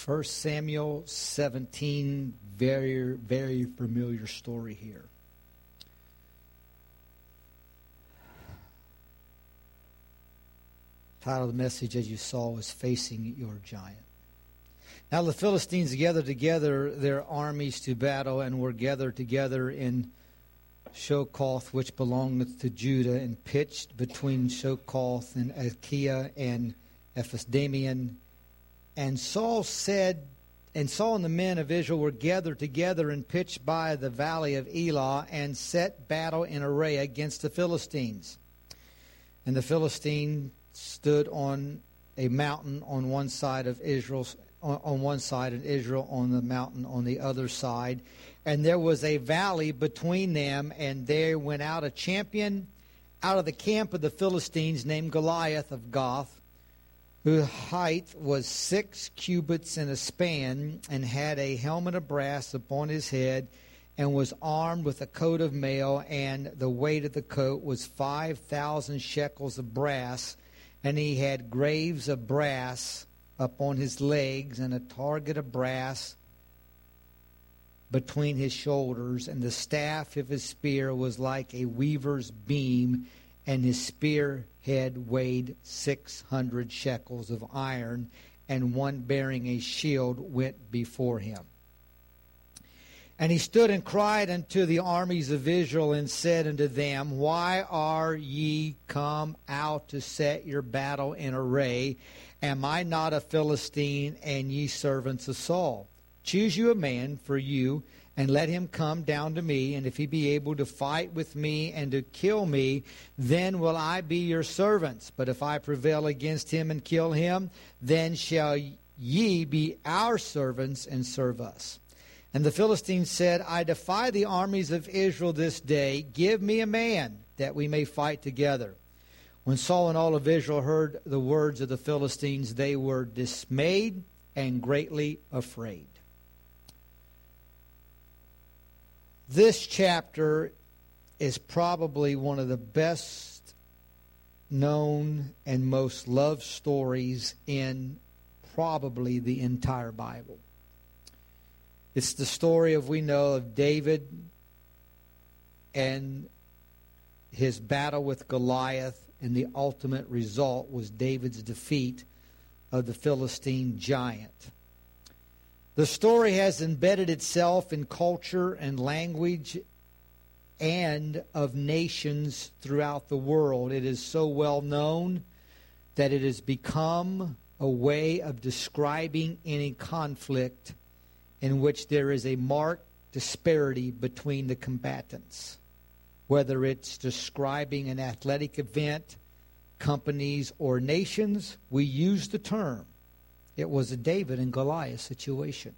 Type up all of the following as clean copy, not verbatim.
1 Samuel 17, very, very familiar story here. The title of the message, as you saw, is Facing Your Giant. Now the Philistines gathered together their armies to battle and were gathered together in Shokoth, which belonged to Judah, and pitched between Shokoth and Achaia and Ephes-Dammim. And Saul and the men of Israel were gathered together and pitched by the valley of Elah and set battle in array against the Philistines. And the Philistines stood on a mountain on one side of Israel, on one side, and Israel on the mountain on the other side. And there was a valley between them, and there went out a champion out of the camp of the Philistines named Goliath of Gath, whose height was 6 cubits and a span, and had a helmet of brass upon his head, and was armed with a coat of mail, and the weight of the coat was 5,000 shekels of brass, and he had graves of brass upon his legs, and a target of brass between his shoulders, and the staff of his spear was like a weaver's beam, and his spear head weighed 600 shekels of iron, and one bearing a shield went before him. And he stood and cried unto the armies of Israel, and said unto them, Why are ye come out to set your battle in array? Am I not a Philistine, and ye servants of Saul? Choose you a man for you, and let him come down to me, and if he be able to fight with me and to kill me, then will I be your servants. But if I prevail against him and kill him, then shall ye be our servants and serve us. And the Philistines said, I defy the armies of Israel this day. Give me a man, that we may fight together. When Saul and all of Israel heard the words of the Philistines, they were dismayed and greatly afraid. This chapter is probably one of the best known and most loved stories in probably the entire Bible. It's the story we know of David and his battle with Goliath, and the ultimate result was David's defeat of the Philistine giant. The story has embedded itself in culture and language and of nations throughout the world. It is so well known that it has become a way of describing any conflict in which there is a marked disparity between the combatants. Whether it's describing an athletic event, companies, or nations, we use the term. It was a David and Goliath situation.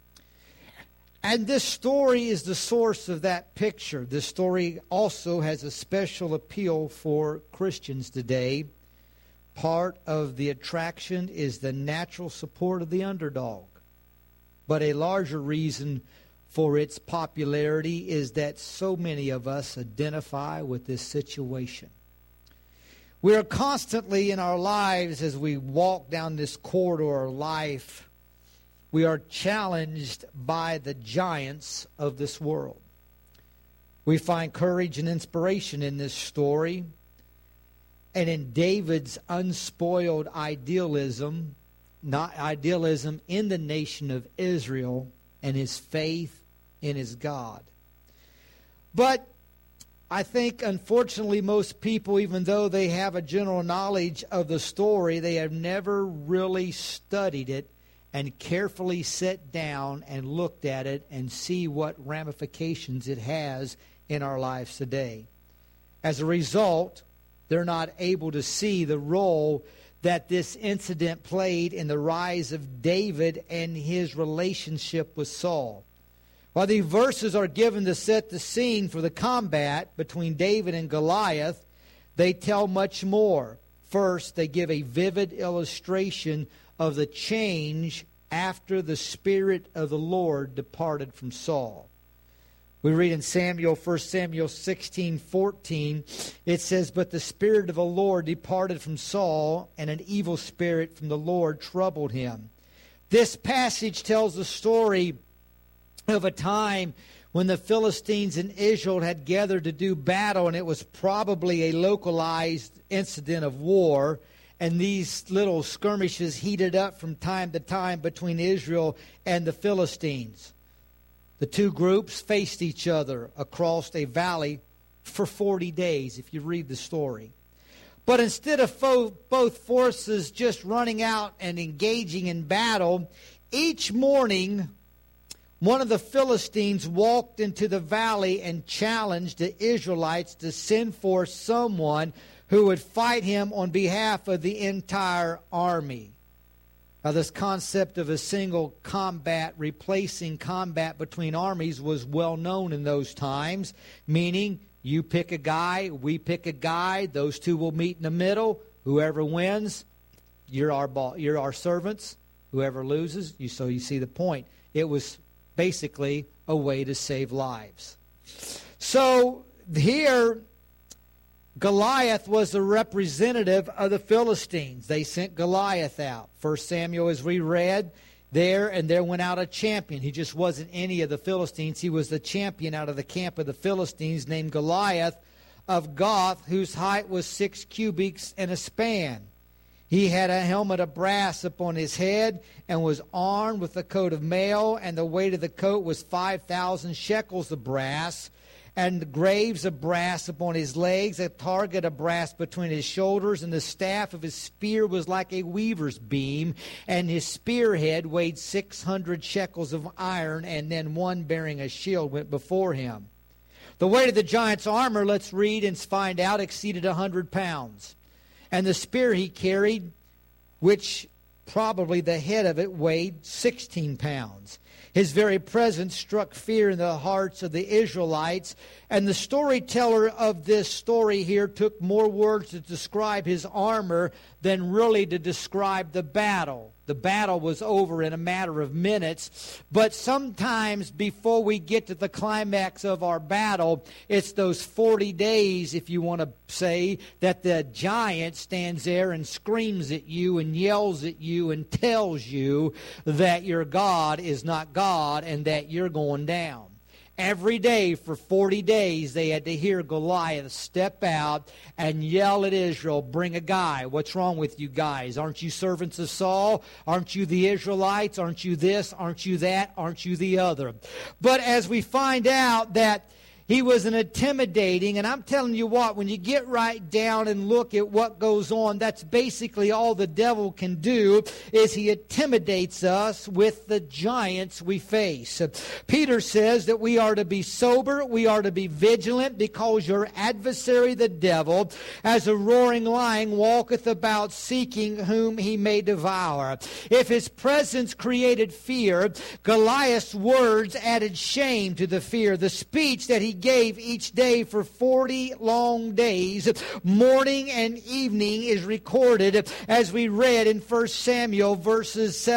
And this story is the source of that picture. This story also has a special appeal for Christians today. Part of the attraction is the natural support of the underdog. But a larger reason for its popularity is that so many of us identify with this situation. We are constantly in our lives, as we walk down this corridor of life, we are challenged by the giants of this world. We find courage and inspiration in this story, and in David's unspoiled idealism, not idealism in the nation of Israel, and his faith in his God. But I think, unfortunately, most people, even though they have a general knowledge of the story, they have never really studied it and carefully sat down and looked at it and see what ramifications it has in our lives today. As a result, they're not able to see the role that this incident played in the rise of David and his relationship with Saul. While these verses are given to set the scene for the combat between David and Goliath, they tell much more. First, they give a vivid illustration of the change after the Spirit of the Lord departed from Saul. We read in 1 Samuel 16:14, it says, But the Spirit of the Lord departed from Saul, and an evil spirit from the Lord troubled him. This passage tells the story of a time when the Philistines and Israel had gathered to do battle, and it was probably a localized incident of war. And these little skirmishes heated up from time to time between Israel and the Philistines. The two groups faced each other across a valley for 40 days, if you read the story. But instead of both forces just running out and engaging in battle, each morning one of the Philistines walked into the valley and challenged the Israelites to send forth someone who would fight him on behalf of the entire army. Now, this concept of a single combat replacing combat between armies was well known in those times, meaning you pick a guy, we pick a guy, those two will meet in the middle. Whoever wins, you're our servants. Whoever loses, you see the point. It was basically a way to save lives. So here, Goliath was a representative of the Philistines. They sent Goliath out. 1 Samuel, as we read, there went out a champion. He just wasn't any of the Philistines. He was the champion out of the camp of the Philistines named Goliath of Gath, whose height was 6 cubits and a span. He had a helmet of brass upon his head and was armed with a coat of mail, and the weight of the coat was 5,000 shekels of brass, and graves of brass upon his legs, a target of brass between his shoulders, and the staff of his spear was like a weaver's beam, and his spearhead weighed 600 shekels of iron, and then one bearing a shield went before him. The weight of the giant's armor, let's read and find out, exceeded 100 pounds. And the spear he carried, which probably the head of it weighed 16 pounds. His very presence struck fear in the hearts of the Israelites. And the storyteller of this story here took more words to describe his armor than really to describe the battle. The battle was over in a matter of minutes. But sometimes before we get to the climax of our battle, it's those 40 days, if you want to say, that the giant stands there and screams at you and yells at you and tells you that your God is not God and that you're going down. Every day for 40 days, they had to hear Goliath step out and yell at Israel, bring a guy. What's wrong with you guys? Aren't you servants of Saul? Aren't you the Israelites? Aren't you this? Aren't you that? Aren't you the other? But as we find out that he was an intimidating, and I'm telling you what, when you get right down and look at what goes on, that's basically all the devil can do, is he intimidates us with the giants we face. Peter says that we are to be sober, we are to be vigilant, because your adversary the devil, as a roaring lion, walketh about seeking whom he may devour. If his presence created fear, Goliath's words added shame to the fear. The speech that he gave each day for 40 long days, morning and evening, is recorded as we read in 1 Samuel verses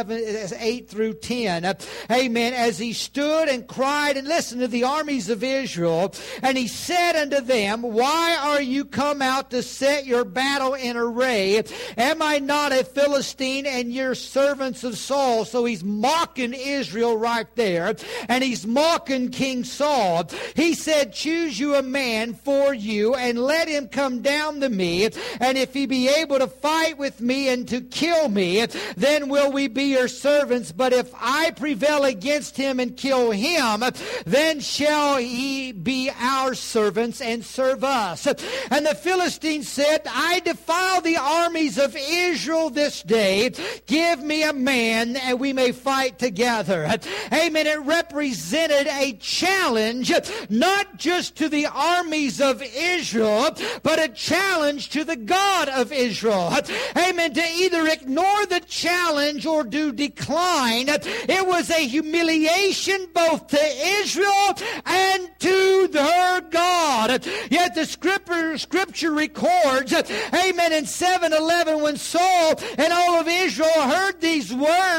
8 through 10. Amen. As he stood and cried and listened to the armies of Israel, and he said unto them, why are you come out to set your battle in array? Am I not a Philistine and your servants of Saul? So he's mocking Israel right there, and he's mocking King Saul. He said, choose you a man for you, and let him come down to me, and if he be able to fight with me and to kill me, then will we be your servants. But if I prevail against him and kill him, then shall he be our servants and serve us. And the Philistines said, I defile the armies of Israel this day. Give me a man, and we may fight together. Amen. It represented a challenge, not just to the armies of Israel, but a challenge to the God of Israel. Amen. To either ignore the challenge or to decline. It was a humiliation both to Israel and to their God. Yet the scripture records, amen, in 7:11, when Saul and all of Israel heard these words,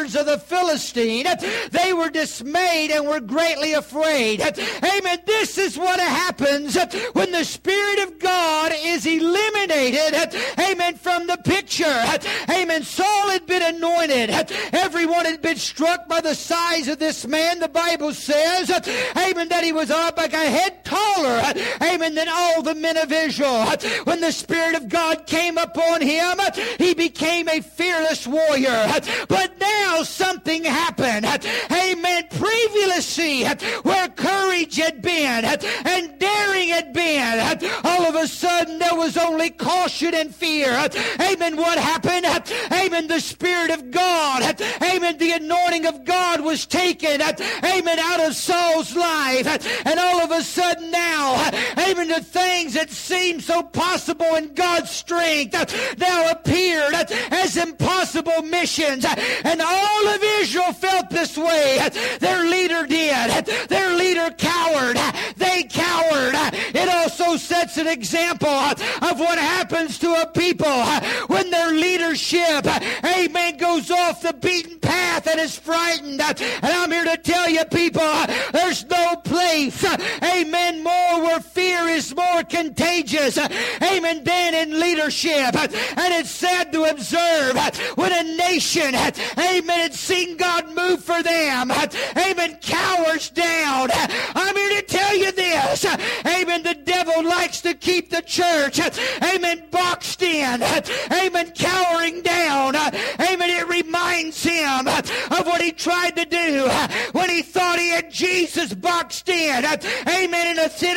hands of the Philistine, they were dismayed and were greatly afraid. Amen. This is what happens when the Spirit of God is eliminated, amen, from the picture. Amen. Saul had been anointed. Everyone had been struck by the size of this man. The Bible says, amen, that he was up like a head taller, amen, than all the men of Israel. When the Spirit of God came upon him, he became a fearless warrior. But now something happened. Amen. Previously, where courage had been and daring had been, all of a sudden there was only caution and fear. Amen. What happened? Amen. The Spirit of God, amen, the anointing of God was taken, amen, out of Saul's life. And all of a sudden now, amen, the things that seemed so possible in God's strength now appeared as impossible missions. And all of Israel felt this way. Their leader did. Their leader cowered. They cowered. It also sets an example of what happens to a people when their leadership, amen, goes off the beaten path and is frightened. And I'm here to tell you, people, there's no place, amen, more where fear is more contagious, amen, than in leadership. And it's sad to observe when a nation, amen, had seen God move for them, amen, cowers down. I'm here to tell you this, amen, the devil likes to keep the church, amen, boxed in, amen, cowering down. Amen, it reminds him of what he tried to do when he thought he had Jesus boxed in, amen, in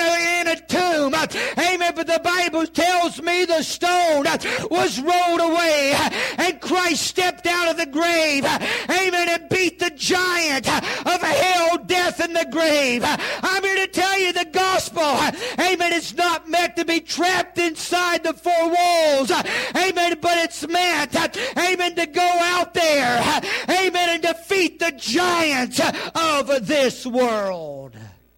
a tomb. Amen, but the Bible tells me the stone was rolled away and Christ stepped out of the grave, amen, and beat the giant of hell, death, and the grave. I'm here to tell you the gospel, amen, it's not meant to be trapped inside the four walls, amen, but it's meant, amen, to go out there, amen, and defeat the giants of this world.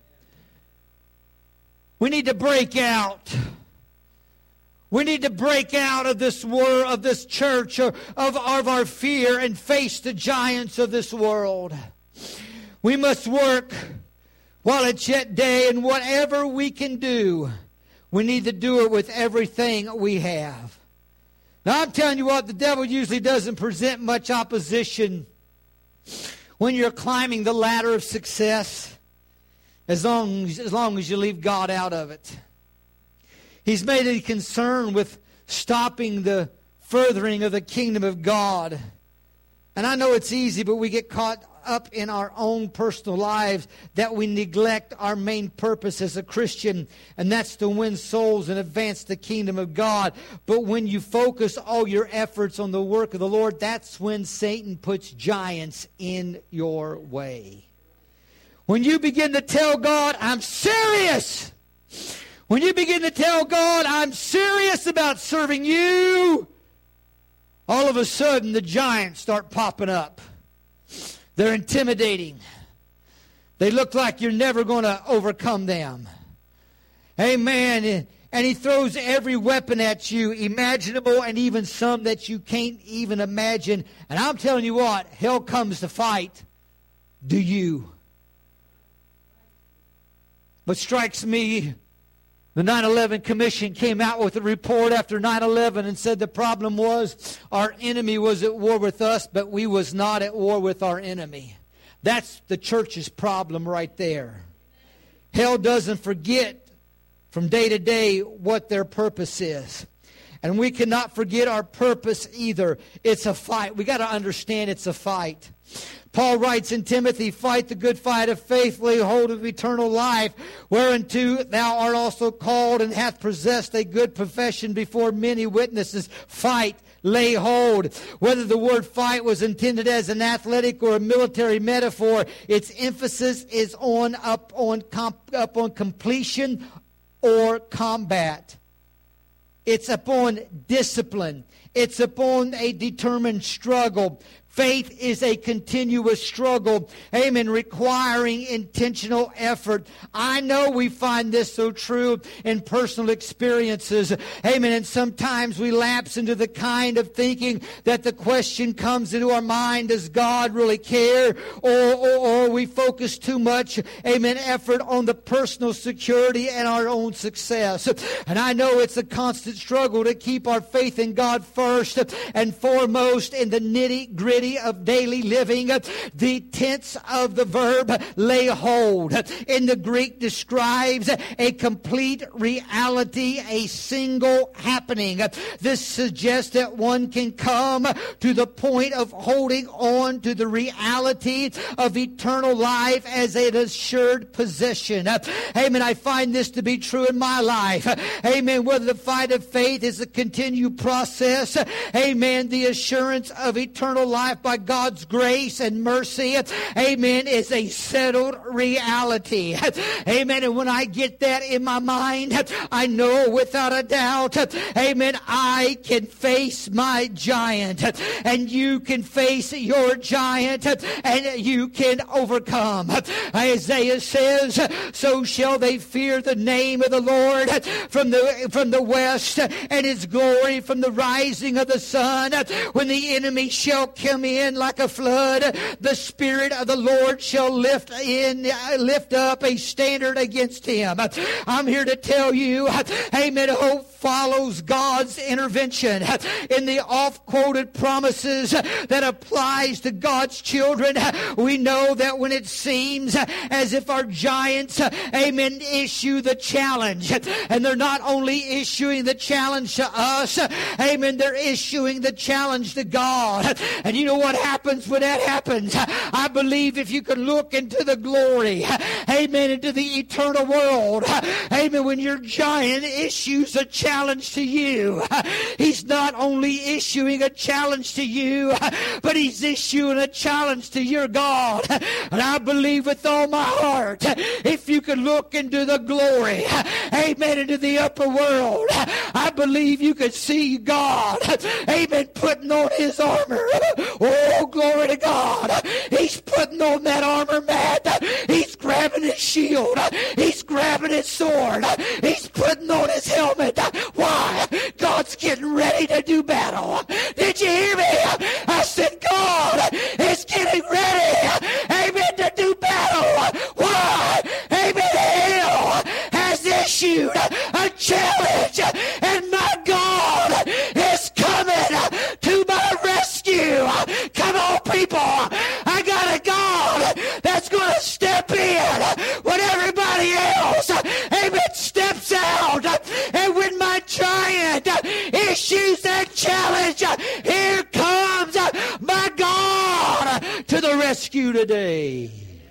We need to break out. We need to break out of this world, of this church, of our fear, and face the giants of this world. We must work while it's yet day, and whatever we can do, we need to do it with everything we have. Now, I'm telling you what, the devil usually doesn't present much opposition when you're climbing the ladder of success, as long as you leave God out of it. He's made a concern with stopping the furthering of the kingdom of God. And I know it's easy, but we get caught up in our own personal lives that we neglect our main purpose as a Christian, and that's to win souls and advance the kingdom of God. But when you focus all your efforts on the work of the Lord, that's when Satan puts giants in your way. When you begin to tell God, I'm serious. When you begin to tell God, I'm serious about serving you, all of a sudden the giants start popping up. They're intimidating. They look like you're never going to overcome them. Amen. And he throws every weapon at you, imaginable, and even some that you can't even imagine. And I'm telling you what, hell comes to fight. Do you? What strikes me, the 9/11 Commission came out with a report after 9/11 and said the problem was our enemy was at war with us, but we was not at war with our enemy. That's the church's problem right there. Hell doesn't forget from day to day what their purpose is. And we cannot forget our purpose either. It's a fight. We got to understand it's a fight. Paul writes in Timothy, fight the good fight of faith, lay hold of eternal life, whereunto thou art also called and hath possessed a good profession before many witnesses. Fight, lay hold. Whether the word fight was intended as an athletic or a military metaphor, its emphasis is up on completion or combat. It's upon discipline. It's upon a determined struggle. Faith is a continuous struggle, amen, requiring intentional effort. I know we find this so true in personal experiences, amen, and sometimes we lapse into the kind of thinking that the question comes into our mind, does God really care? Or we focus too much, amen, effort on the personal security and our own success. And I know it's a constant struggle to keep our faith in God first and foremost in the nitty-gritty of daily living. The tense of the verb lay hold in the Greek describes a complete reality, a single happening. This suggests that one can come to the point of holding on to the reality of eternal life as an assured possession. Amen. I find this to be true in my life. Amen. Whether the fight of faith is a continued process, amen, the assurance of eternal life by God's grace and mercy, amen, is a settled reality. Amen. And when I get that in my mind, I know without a doubt, amen, I can face my giant, and you can face your giant, and you can overcome. Isaiah says, so shall they fear the name of the Lord from the west, and his glory from the rising of the sun. When the enemy shall come in like a flood, the Spirit of the Lord shall lift up a standard against him. I'm here to tell you, amen, hope follows God's intervention in the oft-quoted promises that applies to God's children. We know that when it seems as if our giants, amen, issue the challenge, and they're not only issuing the challenge to us, amen, they're issuing the challenge to God. And you know what happens when that happens? I believe if you can look into the glory, amen, into the eternal world, amen, when your giant issues a challenge to you, he's not only issuing a challenge to you, but he's issuing a challenge to your God. And I believe with all my heart, if you can look into the glory, amen, into the upper world, I believe you can see God, amen, putting on his armor. Oh, glory to God. He's putting on that armor, man. He's grabbing his shield. He's grabbing his sword. He's putting on his helmet. Why? God's getting ready to do battle. Did you hear me? I said God is getting ready, amen, to do battle. Why? Amen. Hell has issued a challenge, and my God is coming to my rescue. Come on, people. I got a God that's going to step in when everybody else, amen, steps out. And when my giant issues that challenge, here comes my God to the rescue today.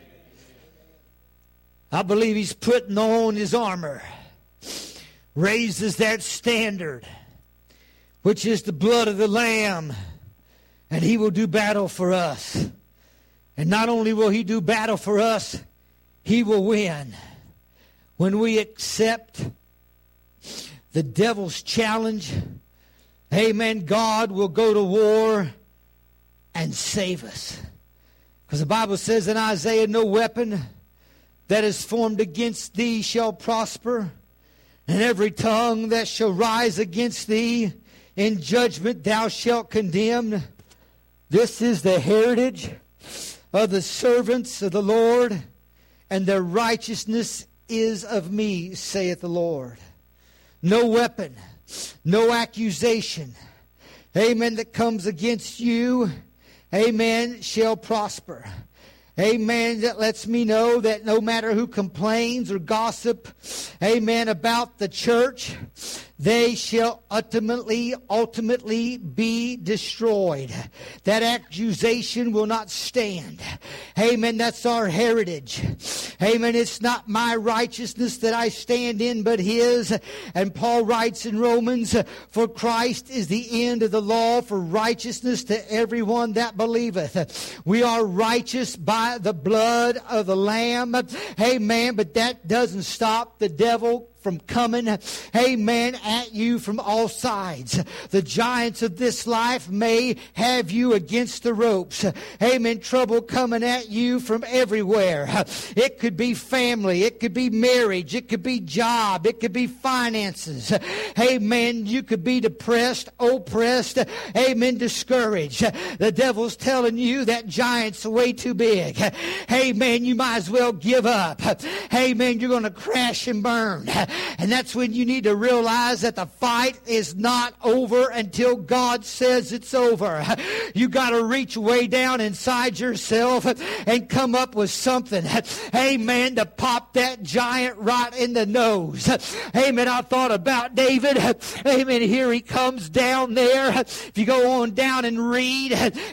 I believe he's putting on his armor, raises that standard, which is the blood of the Lamb, and he will do battle for us. And not only will he do battle for us, he will win. When we accept the devil's challenge, amen, God will go to war and save us. Because the Bible says in Isaiah, no weapon that is formed against thee shall prosper, and every tongue that shall rise against thee in judgment thou shalt condemn. This is the heritage of the servants of the Lord, and their righteousness is of me, saith the Lord. No weapon, no accusation, amen, that comes against you, amen, shall prosper. Amen. That lets me know that no matter who complains or gossip, amen, about the church, they shall ultimately be destroyed. That accusation will not stand. Amen. That's our heritage. Amen. It's not my righteousness that I stand in, but his. And Paul writes in Romans, for Christ is the end of the law for righteousness to everyone that believeth. We are righteous by the blood of the Lamb. Amen. But that doesn't stop the devil from coming, amen, at you from all sides. The giants of this life may have you against the ropes. Amen. Trouble coming at you from everywhere. It could be family. It could be marriage. It could be job. It could be finances. Amen. You could be depressed, oppressed, amen, discouraged. The devil's telling you that giant's way too big. Amen. You might as well give up. Amen. You're going to crash and burn. And that's when you need to realize that the fight is not over until God says it's over. You got to reach way down inside yourself and come up with something, amen, to pop that giant right in the nose. Amen. I thought about David. Amen. Here he comes down there. If you go on down and read,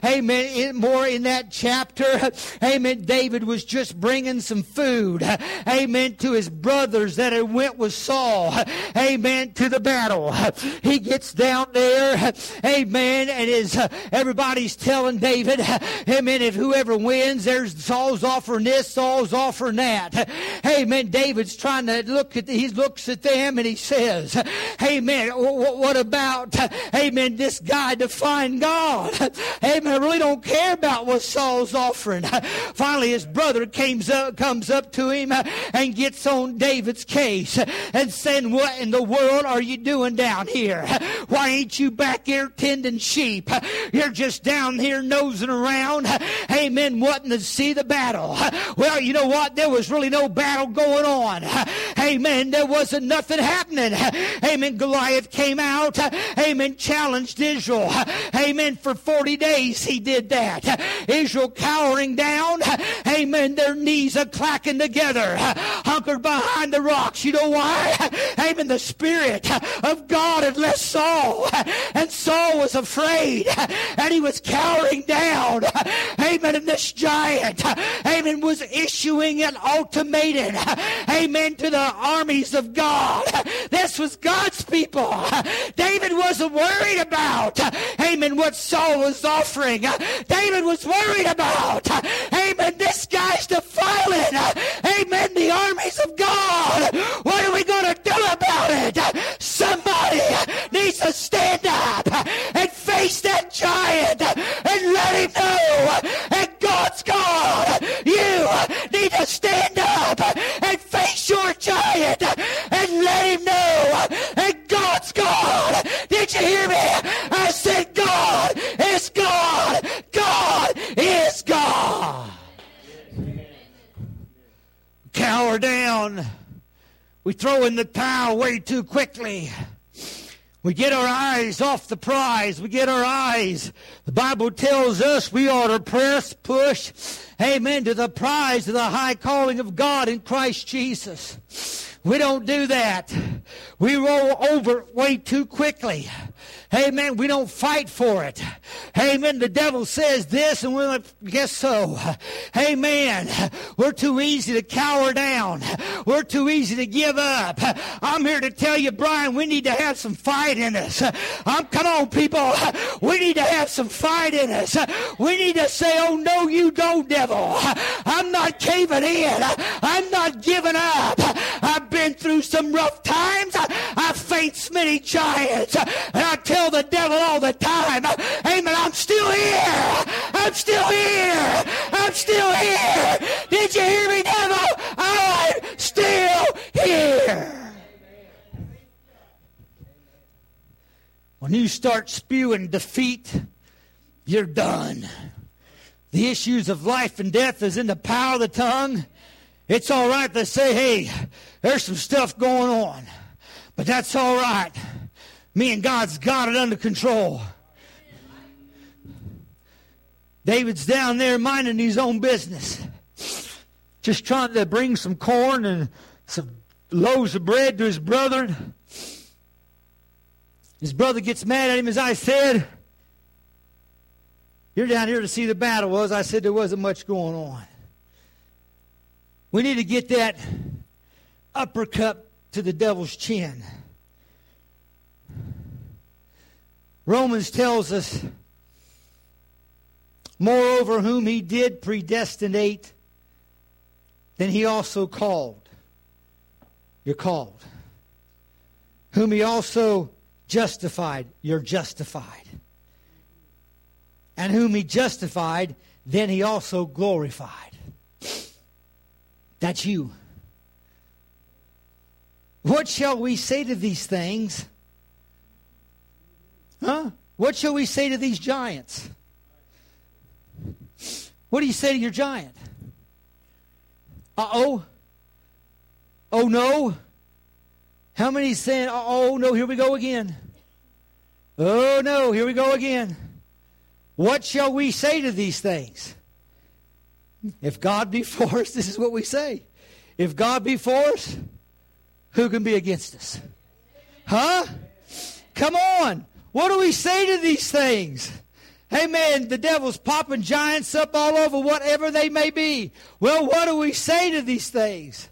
amen, more in that chapter, amen, David was just bringing some food, amen, to his brothers that had went with Saul, amen, to the battle. He gets down there, amen, and everybody's telling David, amen, if whoever wins, there's Saul's offering this, Saul's offering that. Amen. David's trying to he looks at them and he says, amen, what about, amen, this guy defying God? Amen, I really don't care about what Saul's offering. Finally, his brother comes up to him and gets on David's case and saying, what in the world are you doing down here? Why ain't you back here tending sheep? You're just down here nosing around, amen, wanting to see the battle. Well, you know what? There was really no battle going on. Amen. There wasn't nothing happening. Amen. Goliath came out, amen, challenged Israel. Amen. For 40 days he did that. Israel cowering down, amen, their knees are clacking together, hunkered behind the rocks. You know why? Amen. The Spirit of God had left Saul, and Saul was afraid, and he was cowering down. Amen. And this giant, amen, was issuing an ultimatum, amen, to the armies of God. This was God's people. David wasn't worried about, amen, what Saul was offering. David was worried about, amen, this guy's defiling, amen, the armies of God. What are we going to do about it? Somebody needs to stand up and face that giant and let him know that God's God. You need to stand up and face your giant and let him know that God's God. Did you hear me? I said God is God. God is God. Cower down. We throw in the towel way too quickly. We get our eyes off the prize. We get our eyes. The Bible tells us we ought to press, push, amen, to the prize of the high calling of God in Christ Jesus. We don't do that. We roll over way too quickly. Amen. We don't fight for it. Amen. The devil says this and we're like, guess so. Amen. We're too easy to cower down. We're too easy to give up. I'm here to tell you, Brian, we need to have some fight in us. Come on, people. We need to have some fight in us. We need to say, oh, no, you don't, devil. I'm not caving in. I'm not giving up. I've been through some rough times. I've faced many giants. And I tell the devil all the time, amen, I'm still here. I'm still here. I'm still here. Did you hear me, devil? I'm still here. When you start spewing defeat, you're done. The issues of life and death is in the power of the tongue. It's all right to say, hey, there's some stuff going on. But that's all right. Me and God's got it under control. David's down there minding his own business. Just trying to bring some corn and some loaves of bread to his brother. His brother gets mad at him, as I said. You're down here to see the battle. Well, as I said, there wasn't much going on. We need to get that uppercut to the devil's chin. Romans tells us, moreover, whom he did predestinate, then he also called. You're called. whom he also justified. You're justified. And whom he justified, then he also glorified. That's you. What shall we say to these things? Huh? What shall we say to these giants? What do you say to your giant? Uh-oh. Oh, no. How many saying, oh, no, here we go again. Oh, no, here we go again. What shall we say to these things? If God be for us, this is what we say. If God be for us, who can be against us? Huh? Come on. What do we say to these things? Hey, man, the devil's popping giants up all over, whatever they may be. Well, what do we say to these things?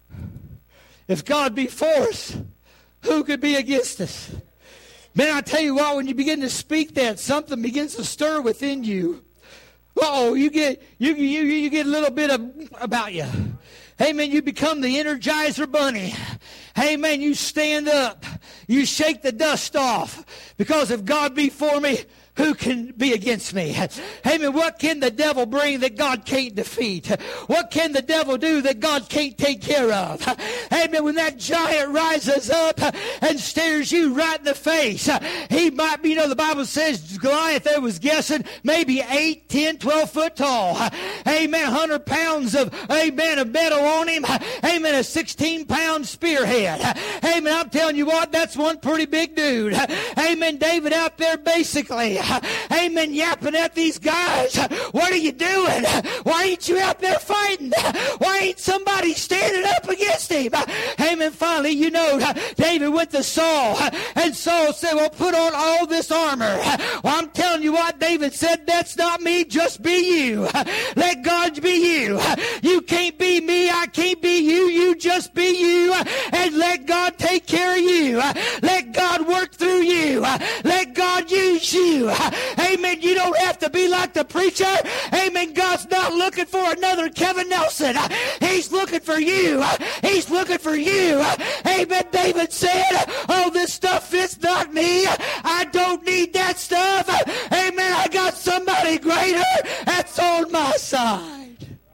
If God be for us, who could be against us? Man, I tell you what, when you begin to speak that, something begins to stir within you. Uh-oh, you get a little bit about you. Hey, man, you become the Energizer Bunny. Hey, man, you stand up. You shake the dust off. Because if God be for me, who can be against me? Hey, man, what can the devil bring that God can't defeat? What can the devil do that God can't take care of? Hey, man, when that giant rises up and stares you right in the face, he might be, the Bible says Goliath, they was guessing, maybe 8, 10, 12 foot tall. Amen, 100 pounds of, amen, of metal on him. Amen, a 16-pound spearhead. Amen, I'm telling you what, that's one pretty big dude. Amen, David out there basically, amen, yapping at these guys. What are you doing? Why ain't you out there fighting? Why ain't somebody standing up against him? Amen, finally, David went to Saul, and Saul said, well, put on all this armor. Well, I'm telling you what, David said, that's not me, just be you. Let God be you. You can't be me, I can't be you, you just be you, and let God take care of you. Let God work through you. Let God use you. Amen. You don't have to be like the preacher. Amen. God's not looking for another Kevin Nelson. He's looking for you. He's looking for you. Amen. David said, oh, this stuff fits not me. I don't need that stuff. Amen. I got somebody greater that's on my side.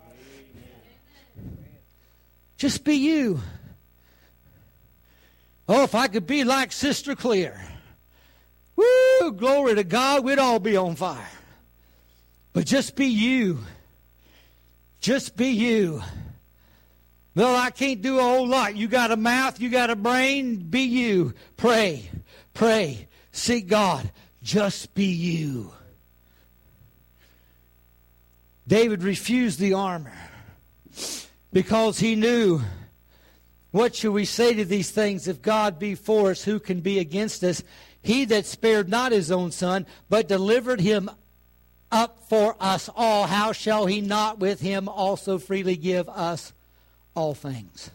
Just be you. Oh, if I could be like Sister Clear. Woo, glory to God, we'd all be on fire. But just be you. Just be you. Well, I can't do a whole lot. You got a mouth, you got a brain, be you. Pray, pray, seek God. Just be you. David refused the armor because he knew, what shall we say to these things? If God be for us, who can be against us? He that spared not his own son, but delivered him up for us all, how shall he not with him also freely give us all things?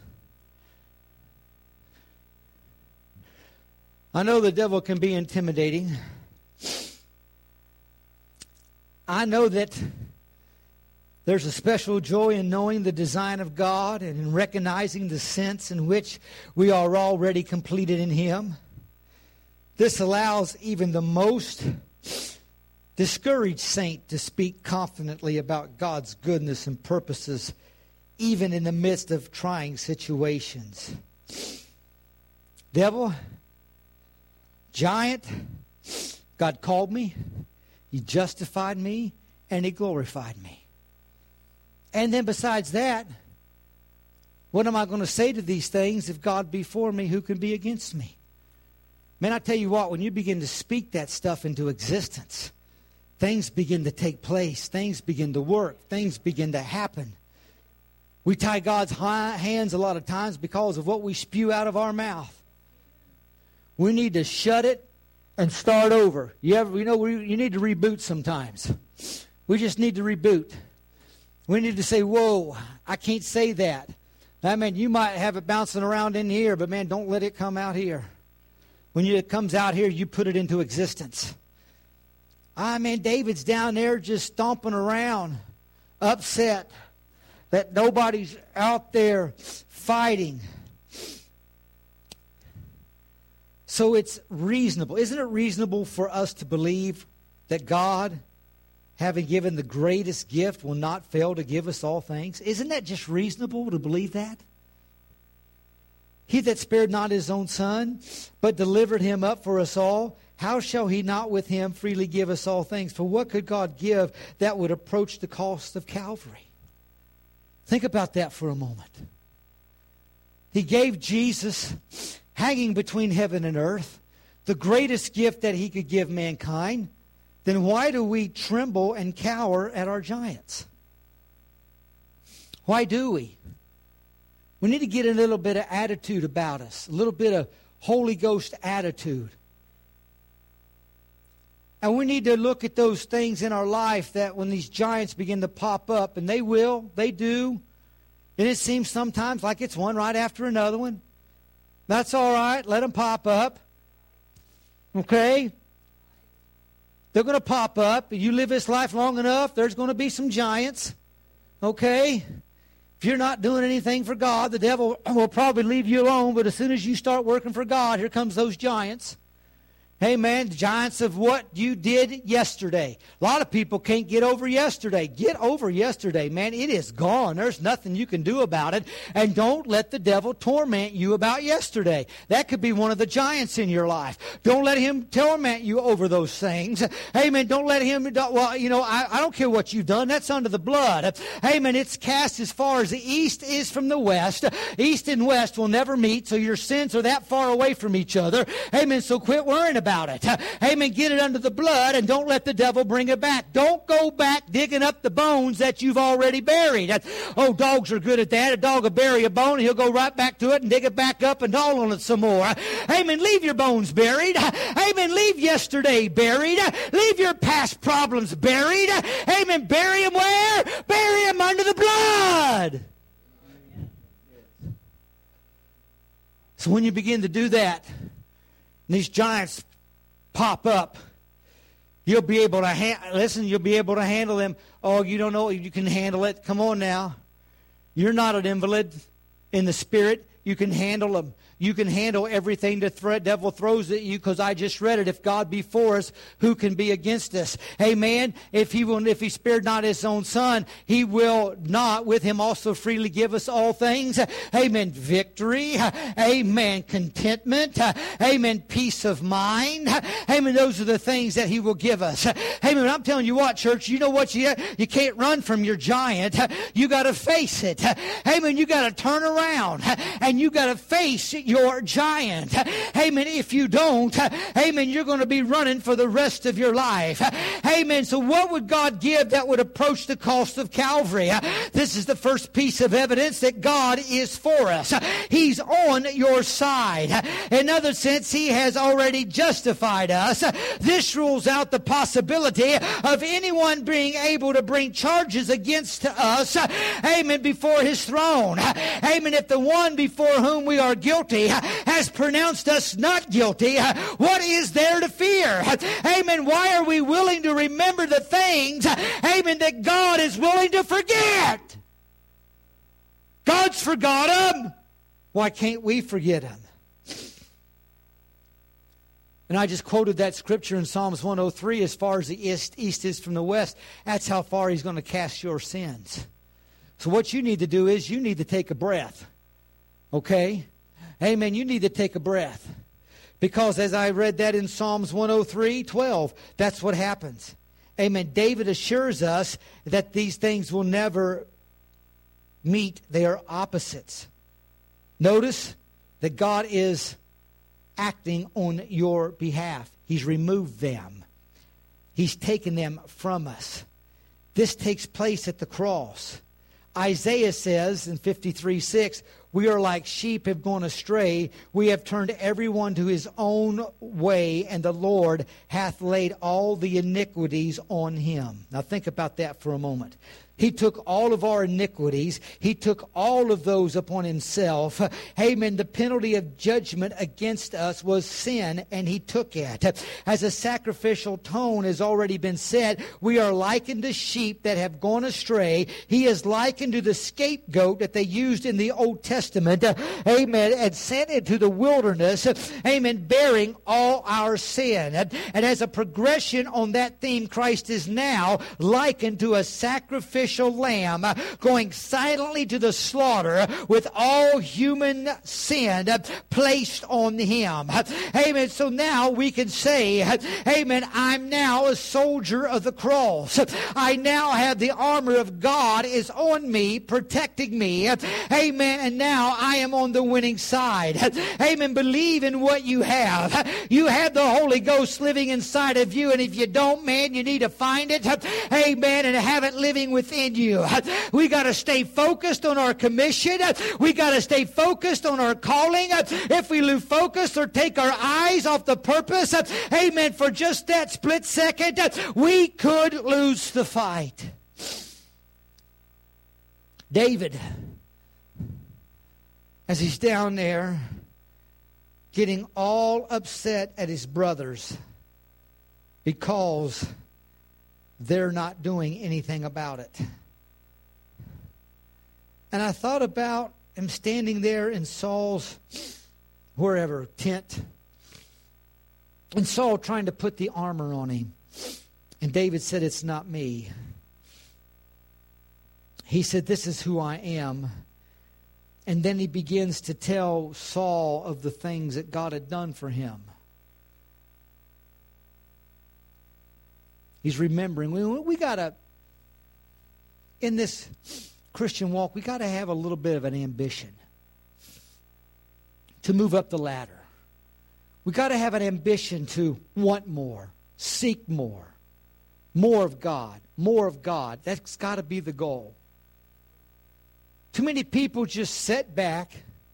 I know the devil can be intimidating. I know that there's a special joy in knowing the design of God and in recognizing the sense in which we are already completed in him. This allows even the most discouraged saint to speak confidently about God's goodness and purposes, even in the midst of trying situations. Devil, giant, God called me, he justified me, and he glorified me. And then besides that, what am I going to say to these things? If God be for me, who can be against me? Man, I tell you what, when you begin to speak that stuff into existence, things begin to take place. Things begin to work. Things begin to happen. We tie God's hands a lot of times because of what we spew out of our mouth. We need to shut it and start over. You need to reboot sometimes. We just need to reboot. We need to say, whoa, I can't say that. I mean, you might have it bouncing around in here, but man, don't let it come out here. When it comes out here, you put it into existence. I mean, David's down there just stomping around, upset that nobody's out there fighting. So it's reasonable. Isn't it reasonable for us to believe that God, having given the greatest gift, will not fail to give us all things? Isn't that just reasonable to believe that? He that spared not his own Son, but delivered him up for us all, how shall he not with him freely give us all things? For what could God give that would approach the cost of Calvary? Think about that for a moment. He gave Jesus, hanging between heaven and earth, the greatest gift that he could give mankind. Then why do we tremble and cower at our giants? Why do we? We need to get a little bit of attitude about us, a little bit of Holy Ghost attitude. And we need to look at those things in our life that when these giants begin to pop up, and they will, they do, and it seems sometimes like it's one right after another one. That's all right. Let them pop up. Okay? They're going to pop up. You live this life long enough, there's going to be some giants. Okay? If you're not doing anything for God, the devil will probably leave you alone, but as soon as you start working for God, here comes those giants. Hey, man, giants of what you did yesterday. A lot of people can't get over yesterday. Get over yesterday, man. It is gone. There's nothing you can do about it. And don't let the devil torment you about yesterday. That could be one of the giants in your life. Don't let him torment you over those things. Hey, man, don't let him, well, you know, I don't care what you've done. That's under the blood. Hey, man, it's cast as far as the east is from the west. East and west will never meet, so your sins are that far away from each other. Hey, man, so quit worrying about it. Amen. Get it under the blood and don't let the devil bring it back. Don't go back digging up the bones that you've already buried. Oh, dogs are good at that. A dog will bury a bone and he'll go right back to it and dig it back up and gnaw on it some more. Amen. Leave your bones buried. Amen. Leave yesterday buried. Leave your past problems buried. Amen. Bury them where? Bury them under the blood. So when you begin to do that, these giants pop up, you'll be able to you'll be able to handle them. Oh, you don't know you can handle it. Come on now. You're not an invalid in the spirit. You can handle them. You can handle everything the devil throws at you, because I just read it. If God be for us, who can be against us? Amen. If he spared not his own Son, he will not with him also freely give us all things. Amen. Victory. Amen. Contentment. Amen. Peace of mind. Amen. Those are the things that he will give us. Amen. I'm telling you what, church, you know what? You can't run from your giant. You got to face it. Amen. You got to turn around and you got to face your giant. Amen. If you don't, amen, you're going to be running for the rest of your life. Amen. So what would God give that would approach the cost of Calvary? This is the first piece of evidence that God is for us. He's on your side. In other sense, he has already justified us. This rules out the possibility of anyone being able to bring charges against us, amen, before his throne. Amen. If the one before whom we are guilty has pronounced us not guilty, what is there to fear? Amen. Why are we willing to remember the things, amen, that God is willing to forget? God's forgot them. Why can't we forget them? And I just quoted that scripture in Psalms 103, as far as the east is from the west. That's how far he's going to cast your sins. So what you need to do is you need to take a breath. Okay? Amen. You need to take a breath. Because as I read that in Psalms 103:12, that's what happens. Amen. David assures us that these things will never meet. They are opposites. Notice that God is acting on your behalf. He's removed them. He's taken them from us. This takes place at the cross. Isaiah says in 53:6, we are like sheep have gone astray. We have turned everyone to his own way, and the Lord hath laid all the iniquities on him. Now think about that for a moment. He took all of our iniquities. He took all of those upon himself. Amen. The penalty of judgment against us was sin, and he took it. As a sacrificial tone has already been said, we are likened to sheep that have gone astray. He is likened to the scapegoat that they used in the Old Testament. Amen. And sent into the wilderness. Amen. Bearing all our sin. And as a progression on that theme, Christ is now likened to a sacrificial lamb going silently to the slaughter with all human sin placed on him. Amen. So now we can say, amen, I'm now a soldier of the cross. I now have the armor of God is on me, protecting me. Amen. And now I am on the winning side. Amen. Believe in what you have. You have the Holy Ghost living inside of you, and if you don't, man, you need to find it. Amen. And have it living within you. We got to stay focused on our commission. We got to stay focused on our calling. If we lose focus or take our eyes off the purpose, amen, for just that split second, we could lose the fight. David, as he's down there getting all upset at his brothers because they're not doing anything about it. And I thought about him standing there in Saul's, wherever, tent. And Saul trying to put the armor on him. And David said, it's not me. He said, this is who I am. And then he begins to tell Saul of the things that God had done for him. He's remembering. We got to, in this Christian walk, we got to have a little bit of an ambition to move up the ladder. We got to have an ambition to want more, seek more of God, more of God. That's got to be the goal. Too many people just sit back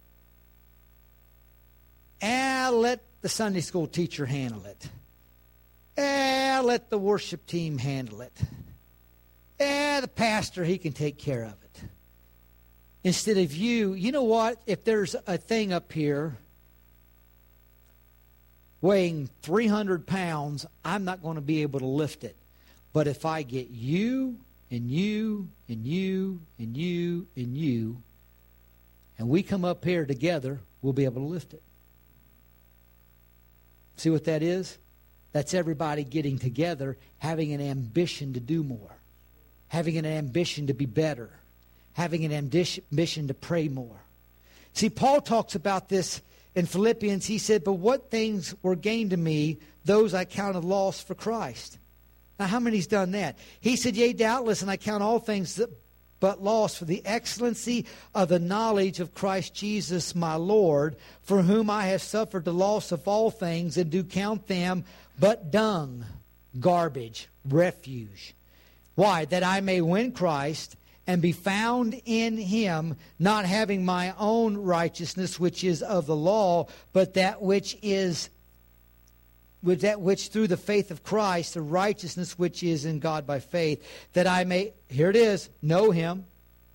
and let the Sunday school teacher handle it. Let the worship team handle it. The pastor, he can take care of it. Instead of you know what? If there's a thing up here weighing 300 pounds, I'm not going to be able to lift it. But if I get you and you and you and you and you, and we come up here together, we'll be able to lift it. See what that is? That's everybody getting together, having an ambition to do more, having an ambition to be better, having an ambition to pray more. See, Paul talks about this in Philippians. He said, but what things were gained to me, those I counted loss for Christ. Now, how many's done that? He said, yea, doubtless, and I count all things but loss for the excellency of the knowledge of Christ Jesus my Lord, for whom I have suffered the loss of all things, and do count them but dung, garbage, refuge. Why? That I may win Christ and be found in him, not having my own righteousness, which is of the law, but that which is with that which through the faith of Christ, the righteousness which is in God by faith, that I may, here it is, know him,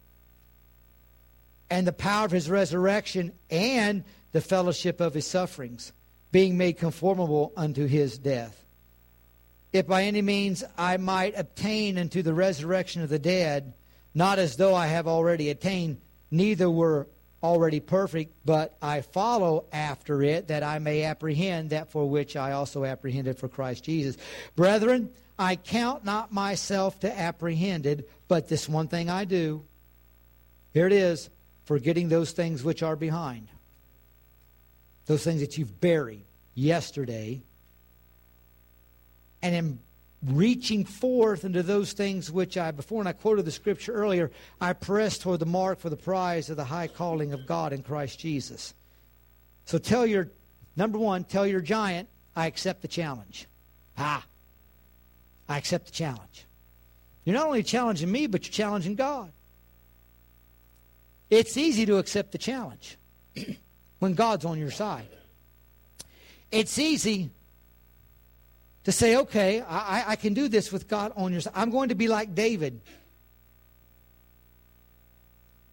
and the power of his resurrection, and the fellowship of his sufferings, being made conformable unto his death. If by any means I might obtain unto the resurrection of the dead, not as though I have already attained, neither were already perfect, but I follow after it, that I may apprehend that for which I also apprehended for Christ Jesus. Brethren, I count not myself to apprehended, but this one thing I do. Here it is, forgetting those things which are behind. Those things that you've buried yesterday. And am reaching forth into those things which before, and I quoted the scripture earlier, I press toward the mark for the prize of the high calling of God in Christ Jesus. So number one, tell your giant, I accept the challenge. I accept the challenge. You're not only challenging me, but you're challenging God. It's easy to accept the challenge when God's on your side. It's easy to say, okay, I can do this with God on your side. I'm going to be like David.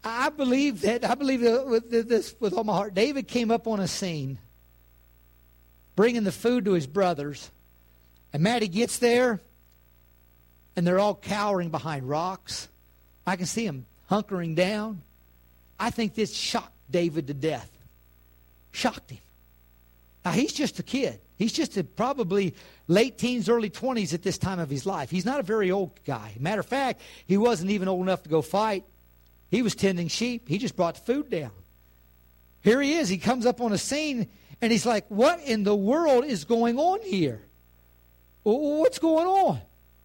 I believe this with all my heart. David came up on a scene, bringing the food to his brothers. And Matt, he gets there, and they're all cowering behind rocks. I can see them hunkering down. I think this shocked David to death. Shocked him. Now, he's just a kid. He's just probably late teens, early 20s at this time of his life. He's not a very old guy. Matter of fact, he wasn't even old enough to go fight. He was tending sheep. He just brought the food down. Here he is. He comes up on a scene, and he's like, what in the world is going on here? What's going on?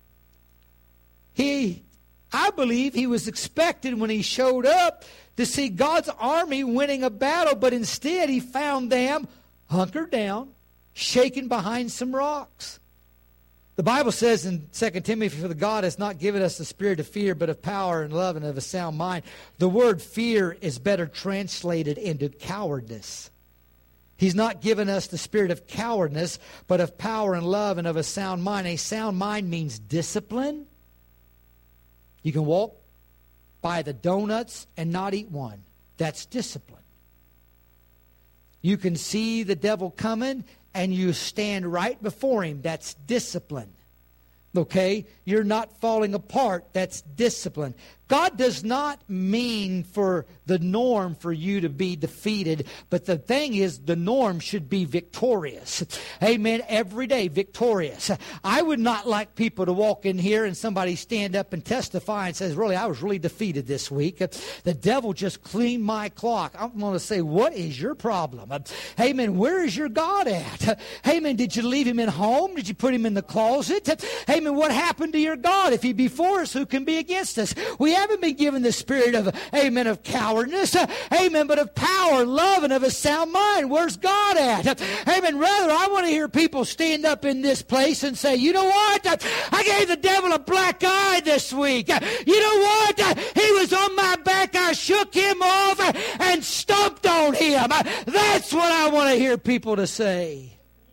I believe he was expected when he showed up to see God's army winning a battle, but instead he found them hunkered down, shaken behind some rocks. The Bible says in 2 Timothy, for the God has not given us the spirit of fear, but of power and love and of a sound mind. The word fear is better translated into cowardice. He's not given us the spirit of cowardice, but of power and love and of a sound mind. A sound mind means discipline. You can walk by the donuts and not eat one. That's discipline. You can see the devil coming and you stand right before him. That's discipline. Okay? You're not falling apart. That's discipline. God does not mean for the norm for you to be defeated, but the thing is, the norm should be victorious. Amen. Every day, victorious. I would not like people to walk in here and somebody stand up and testify and says, really, I was really defeated this week. The devil just cleaned my clock. I'm going to say, what is your problem? Amen. Where is your God at? Amen. Did you leave him at home? Did you put him in the closet? Amen. What happened to your God? If he be for us, who can be against us? We haven't been given the spirit of, amen, of cowardice, amen, but of power, love, and of a sound mind. Where's God at? Amen. Rather, I want to hear people stand up in this place and say, you know what? I gave the devil a black eye this week. You know what? He was on my back. I shook him off and stomped on him. That's what I want to hear people to say.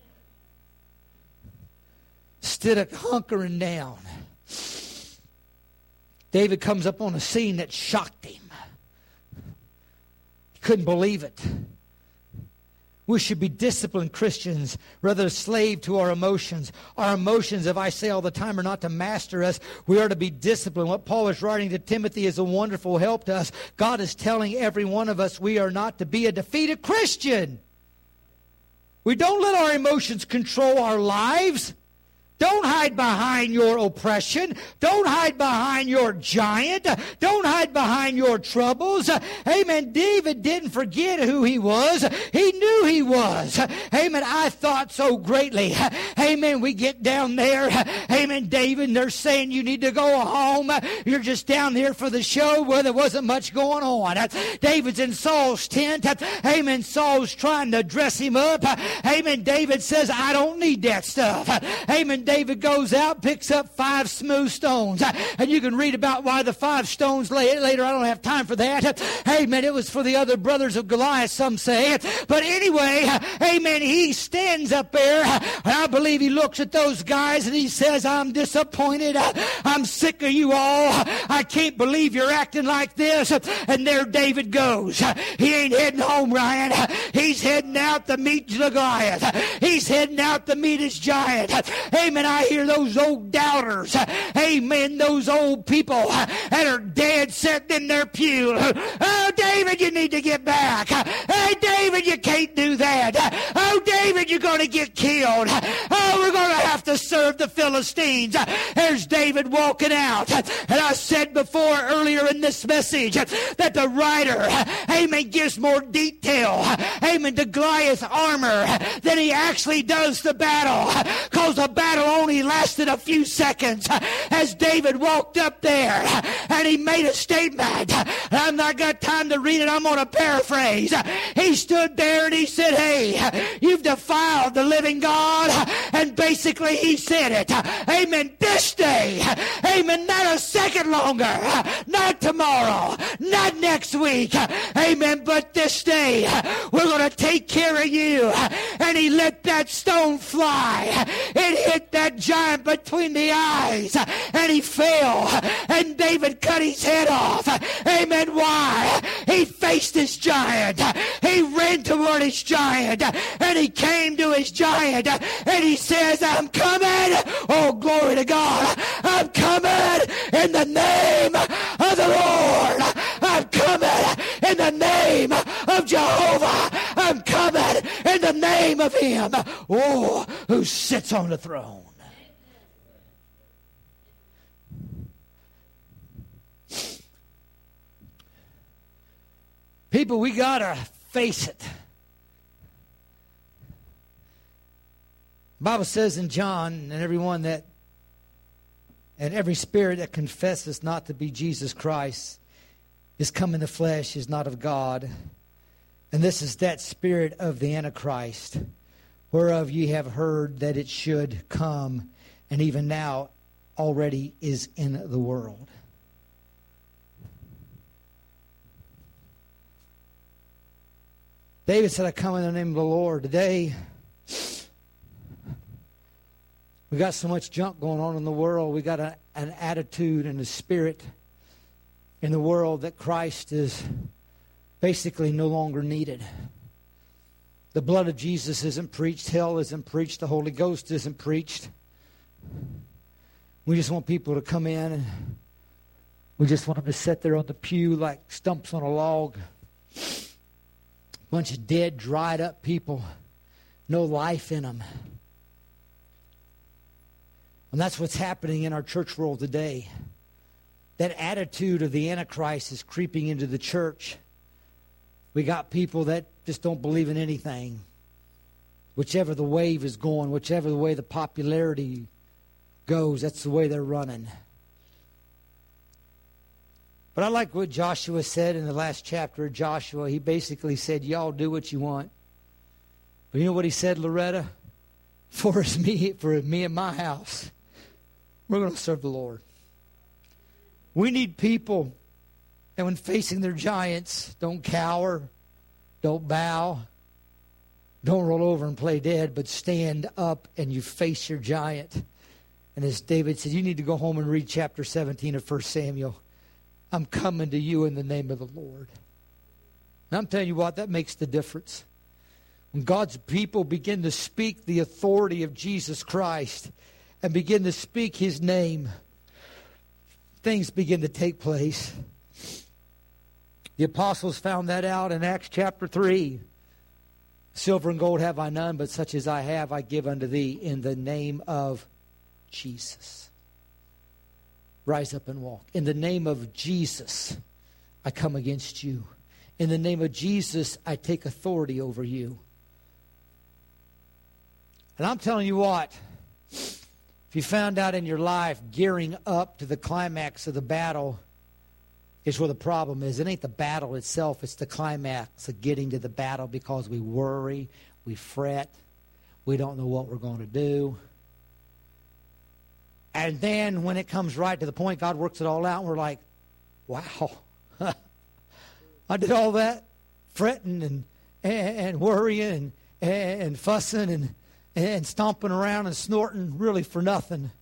Instead of hunkering down. David comes up on a scene that shocked him. He couldn't believe it. We should be disciplined Christians, rather slave to our emotions. Our emotions, if I say all the time, are not to master us. We are to be disciplined. What Paul is writing to Timothy is a wonderful help to us. God is telling every one of us we are not to be a defeated Christian. We don't let our emotions control our lives. Don't hide behind your oppression. Don't hide behind your giant. Don't hide behind your troubles. Amen. David didn't forget who he was. He knew he was. Amen. I thought so greatly. Amen. We get down there. Amen. David, and they're saying you need to go home. You're just down there for the show where there wasn't much going on. David's in Saul's tent. Amen. Saul's trying to dress him up. Amen. David says, I don't need that stuff. Amen. David goes out, picks up 5 smooth stones. And you can read about why the 5 stones later. I don't have time for that. Amen. It was for the other brothers of Goliath, some say. But anyway, amen, he stands up there. And I believe he looks at those guys and he says, I'm disappointed. I'm sick of you all. I can't believe you're acting like this. And there David goes. He ain't heading home, Ryan. He's heading out to meet Goliath. He's heading out to meet his giant. Amen. I hear those old doubters. Amen. Those old people that are dead sitting in their pew. Oh, David, you need to get back. Hey, David, you can't do that. Oh, David, you're going to get killed. Oh, we're going to have to serve the Philistines. There's David walking out. And I said before earlier in this message that the writer, amen, gives more detail, amen, to Goliath's armor than he actually does the battle. Because the battle only lasted a few seconds as David walked up there and he made a statement. I've not got time to read it. I'm going to paraphrase. He stood there and he said, hey, you've defiled the living God. And basically he said it. Amen. This day. Amen. Not a second longer. Not tomorrow. Not next week. Amen. But this day we're going to take care of you. And he let that stone fly. It hit that giant between the eyes and he fell and David cut his head off. Amen. Why? faced his giant. He ran toward his giant. And he came to his giant. And he says, I'm coming. Oh, glory to God. I'm coming in the name of the Lord. I'm coming in the name of Jehovah. I'm coming in the name of Him, oh, who sits on the throne. People, we got to face it. The Bible says in John, and every spirit that confesses not to be Jesus Christ is come in the flesh, is not of God. And this is that spirit of the Antichrist, whereof ye have heard that it should come, and even now already is in the world. David said, I come in the name of the Lord. Today, we got so much junk going on in the world. We got an attitude and a spirit in the world that Christ is basically no longer needed. The blood of Jesus isn't preached. Hell isn't preached. The Holy Ghost isn't preached. We just want people to come in and we just want them to sit there on the pew like stumps on a log. Bunch of dead, dried up people. No life in them. And that's what's happening in our church world today. That attitude of the Antichrist is creeping into the church. We got people that just don't believe in anything. Whichever the wave is going, whichever the way the popularity goes, that's the way they're running. But I like what Joshua said in the last chapter of Joshua. He basically said, y'all do what you want. But you know what he said, Loretta? For me and my house, we're going to serve the Lord. We need people that when facing their giants, don't cower, don't bow, don't roll over and play dead, but stand up and you face your giant. And as David said, you need to go home and read chapter 17 of 1 Samuel. I'm coming to you in the name of the Lord. And I'm telling you what, that makes the difference. When God's people begin to speak the authority of Jesus Christ and begin to speak His name, things begin to take place. The apostles found that out in Acts chapter 3. Silver and gold have I none, but such as I have I give unto thee in the name of Jesus. Rise up and walk. In the name of Jesus, I come against you. In the name of Jesus, I take authority over you. And I'm telling you what, if you found out in your life gearing up to the climax of the battle is where the problem is. It ain't the battle itself, it's the climax of getting to the battle because we worry, we fret, we don't know what we're going to do. And then when it comes right to the point, God works it all out, and we're like, wow, I did all that fretting and worrying and fussing and stomping around and snorting really for nothing.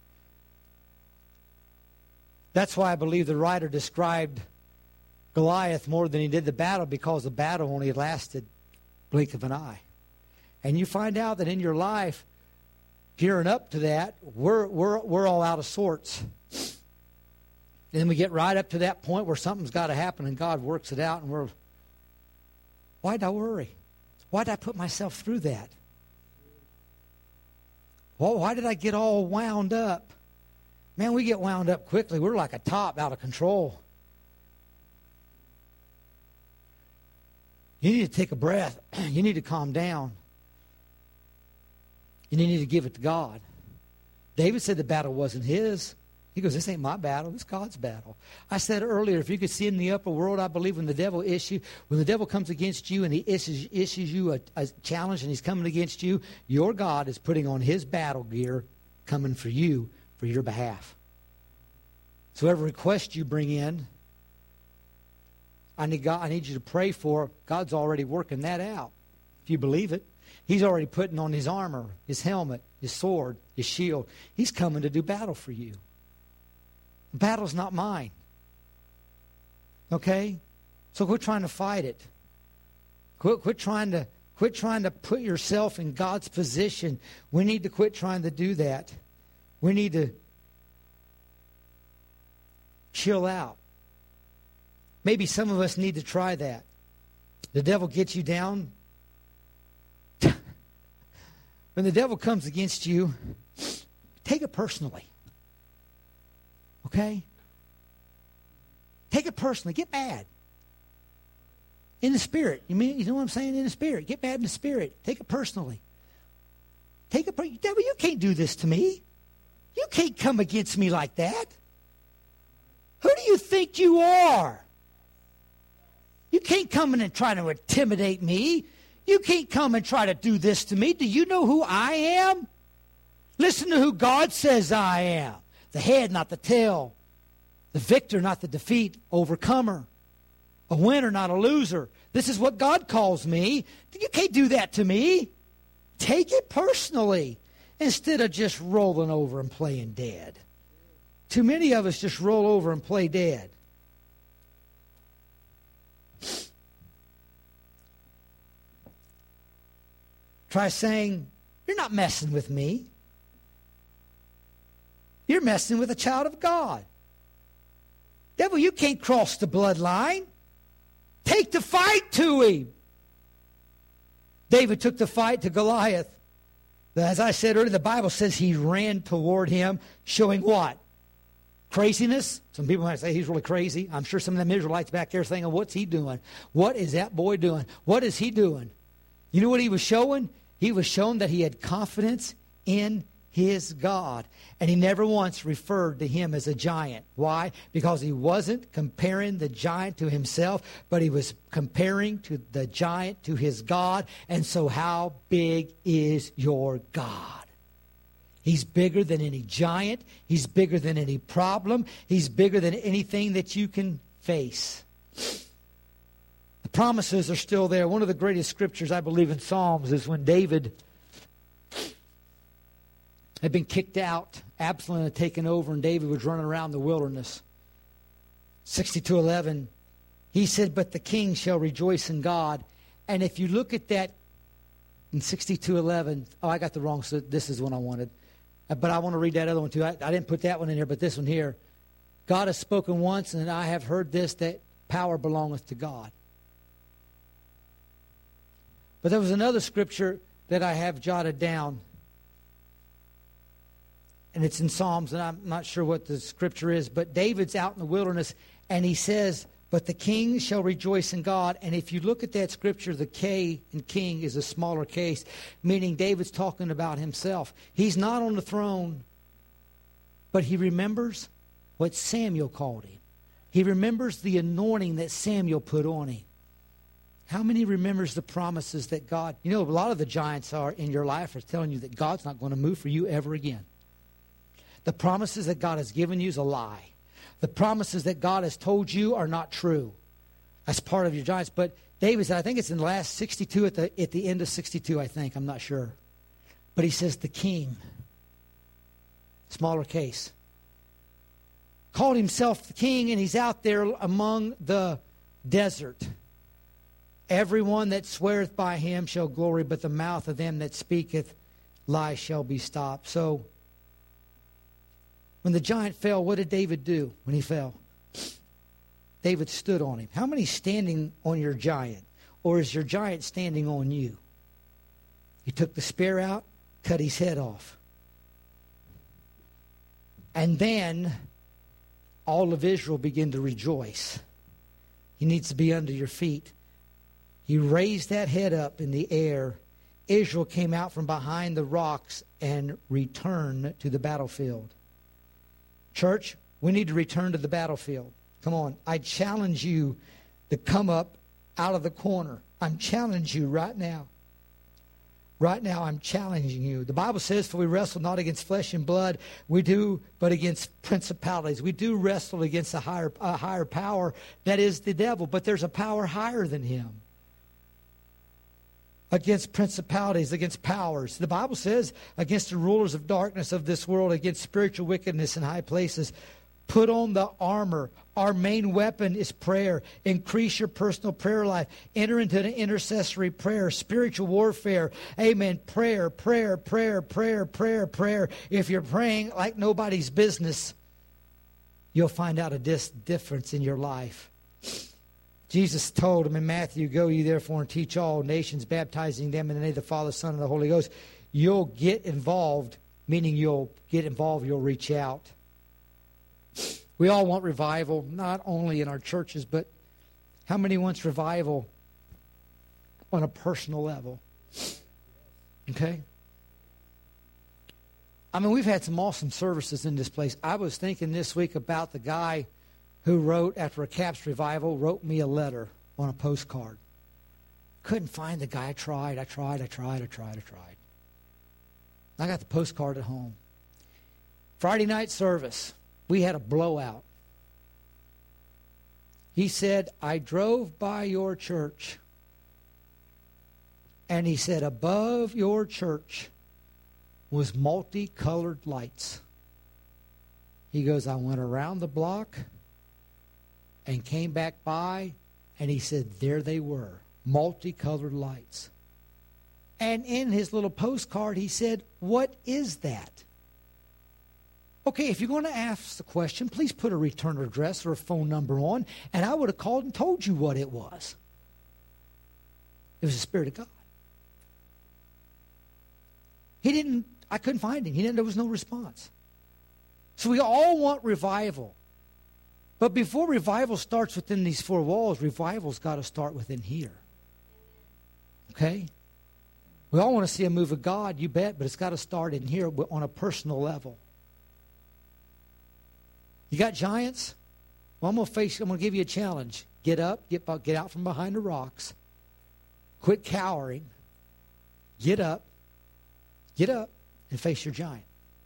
That's why I believe the writer described Goliath more than he did the battle, because the battle only lasted a blink of an eye. And you find out that in your life, gearing up to that, we're all out of sorts. Then we get right up to that point where something's got to happen and God works it out, and why'd I worry? Why'd I put myself through that? Well, why did I get all wound up? Man, we get wound up quickly. We're like a top out of control. You need to take a breath. You need to calm down. And you need to give it to God. David said the battle wasn't his. He goes, this ain't my battle, it's God's battle. I said earlier, if you could see in the upper world, I believe when the devil comes against you and he issues you a challenge and he's coming against you, your God is putting on his battle gear coming for you for your behalf. So every request you bring in, I need you to pray for. God's already working that out. If you believe it. He's already putting on his armor, his helmet, his sword, his shield. He's coming to do battle for you. The battle's not mine. Okay? So quit trying to fight it. Quit trying to put yourself in God's position. We need to quit trying to do that. We need to chill out. Maybe some of us need to try that. The devil gets you down. When the devil comes against you, take it personally. Okay? Take it personally. Get mad. In the spirit. You know what I'm saying? In the spirit. Get mad in the spirit. Take it personally. Devil, you can't do this to me. You can't come against me like that. Who do you think you are? You can't come in and try to intimidate me. You can't come and try to do this to me. Do you know who I am? Listen to who God says I am. The head, not the tail. The victor, not the defeat. Overcomer. A winner, not a loser. This is what God calls me. You can't do that to me. Take it personally instead of just rolling over and playing dead. Too many of us just roll over and play dead. Try saying, you're not messing with me. You're messing with a child of God. Devil, you can't cross the bloodline. Take the fight to him. David took the fight to Goliath. As I said earlier, the Bible says he ran toward him, showing what? Craziness. Some people might say he's really crazy. I'm sure some of them Israelites back there thinking, what's he doing? What is that boy doing? What is he doing? You know what he was showing? He was showing that he had confidence in his God. And he never once referred to him as a giant. Why? Because he wasn't comparing the giant to himself, but he was comparing to the giant to his God. And so how big is your God? He's bigger than any giant. He's bigger than any problem. He's bigger than anything that you can face. The promises are still there. One of the greatest scriptures, I believe, in Psalms is when David had been kicked out. Absalom had taken over, and David was running around the wilderness. 62:11, he said, but the king shall rejoice in God. And if you look at that in 62:11, I got the wrong, so this is the one I wanted. But I want to read that other one too. I didn't put that one in here, but this one here. God has spoken once, and I have heard this, that power belongeth to God. But there was another scripture that I have jotted down. And it's in Psalms, and I'm not sure what the scripture is. But David's out in the wilderness, and he says, but the king shall rejoice in God. And if you look at that scripture, the K in king is a smaller case, meaning David's talking about himself. He's not on the throne, but he remembers what Samuel called him. He remembers the anointing that Samuel put on him. How many remembers the promises that God... You know, a lot of the giants are in your life are telling you that God's not going to move for you ever again. The promises that God has given you is a lie. The promises that God has told you are not true. That's part of your giants. But David said, I think it's in the last 62, at the end of 62, I think. I'm not sure. But he says the king, smaller case, called himself the king, and he's out there among the desert. Everyone that sweareth by him shall glory, but the mouth of them that speaketh lies shall be stopped. So, when the giant fell, what did David do when he fell? David stood on him. How many standing on your giant? Or is your giant standing on you? He took the spear out, cut his head off. And then all of Israel began to rejoice. He needs to be under your feet. He raised that head up in the air. Israel came out from behind the rocks and returned to the battlefield. Church, we need to return to the battlefield. Come on. I challenge you to come up out of the corner. I'm challenging you right now. Right now, I'm challenging you. The Bible says, for we wrestle not against flesh and blood, we do, but against principalities. We do wrestle against a higher power, that is the devil. But there's a power higher than him. Against principalities, against powers. The Bible says, against the rulers of darkness of this world, against spiritual wickedness in high places. Put on the armor. Our main weapon is prayer. Increase your personal prayer life. Enter into the intercessory prayer, spiritual warfare. Amen. Prayer, prayer, prayer, prayer, prayer, prayer. If you're praying like nobody's business, you'll find out a difference in your life. Jesus told him in Matthew, "Go ye therefore and teach all nations, baptizing them in the name of the Father, Son, and the Holy Ghost." You'll get involved, meaning you'll reach out. We all want revival, not only in our churches, but how many wants revival on a personal level? Okay? I mean, we've had some awesome services in this place. I was thinking this week about the guy who wrote, after a CAPS revival, wrote me a letter on a postcard. Couldn't find the guy. I tried. I got the postcard at home. Friday night service. We had a blowout. He said, "I drove by your church." And he said, above your church was multicolored lights. He goes, "I went around the block and came back by." And he said, there they were, multicolored lights. And in his little postcard, he said, "What is that?" Okay, if you're going to ask the question, please put a return address or a phone number on, and I would have called and told you what it was. It was the Spirit of God. I couldn't find him. There was no response. So we all want revival. But before revival starts within these four walls, revival's got to start within here. Okay? We all want to see a move of God, you bet, but it's got to start in here on a personal level. You got giants? Well, I'm going to give you a challenge. Get up, get out from behind the rocks. Quit cowering. Get up, and face your giant.